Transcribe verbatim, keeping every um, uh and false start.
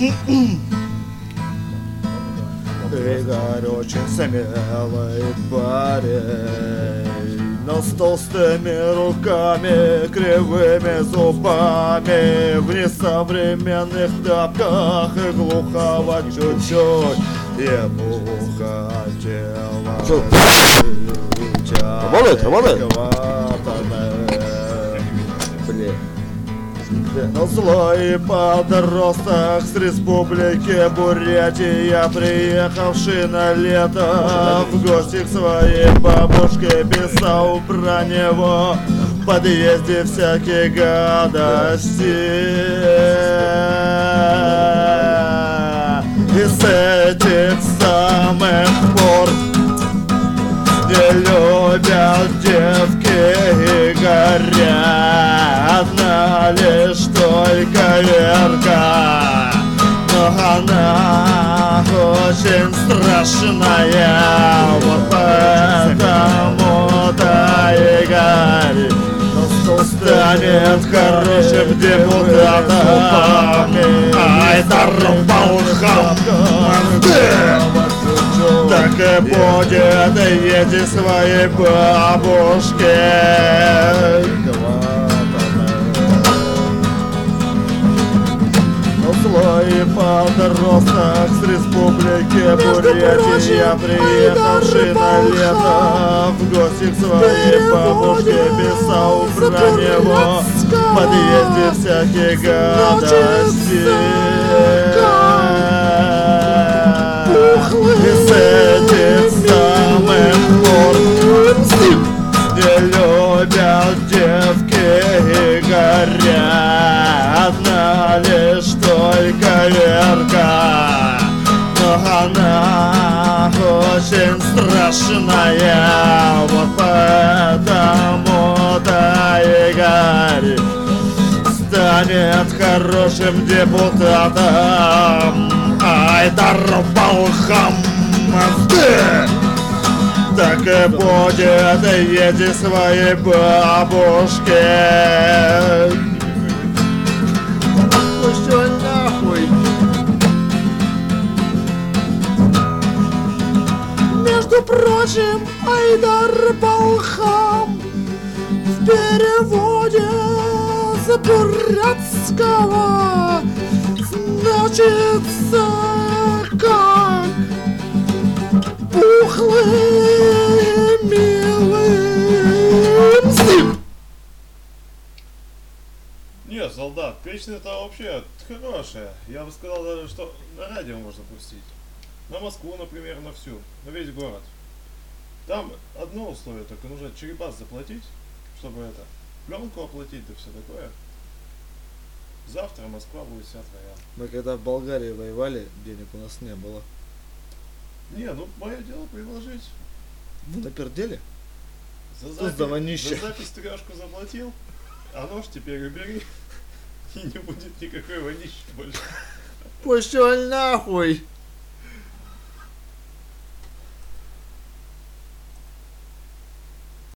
Игорь очень смелый парень, но с толстыми руками, кривыми зубами, в несовременных тапках и глуховать чуть-чуть. Ему хотелось Работает, работает. Блин. Но злой подросток с республики Бурятия, приехавший на лето в гости к своей бабушке, писал про него в подъезде всякие гадости. И с этих самых пор не любят девки и горят, одна лишь только Верка, но она очень страшная, вот поэтому-то Игорь станет хорошим депутатом. Айдар Балхам, так и будет, еди своей бабушке. Злой подросток с республики Бурятия, приехавший на лето в гости к своей бабушке, писал про него в подъезде всякие гадости. И с этих самых пор не любят девки и горят, одна лишь только Верка, но она очень страшная, вот поэтому-то Игорь станет хорошим депутатом. Айдар Балхам, так и будет, еди своей бабушке. Пошёл нахуй. Между прочим, Айдар Балхам в переводе с бурятского значится как пухлый милый. Не, солдат, песня-то вообще хорошая. Я бы сказал даже, что на радио можно пустить. На Москву, например, на всю, на весь город. Там одно условие, только нужно черепас заплатить, чтобы это, пленку оплатить, да все такое. Завтра Москва будет вся твоя. Мы когда в Болгарии воевали, денег у нас не было. Не, ну мое дело предложить. Вы напердели? За Тут запись, завонище. за запись трешку заплатил, а нож теперь убери, и не будет никакой вонищи больше. Пошёл нахуй.